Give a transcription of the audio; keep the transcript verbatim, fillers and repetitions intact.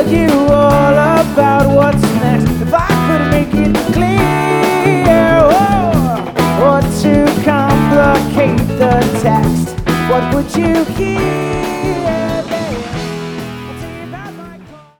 tell you all about what's next. If I could make it clear, oh, or to complicate the text, what would you hear?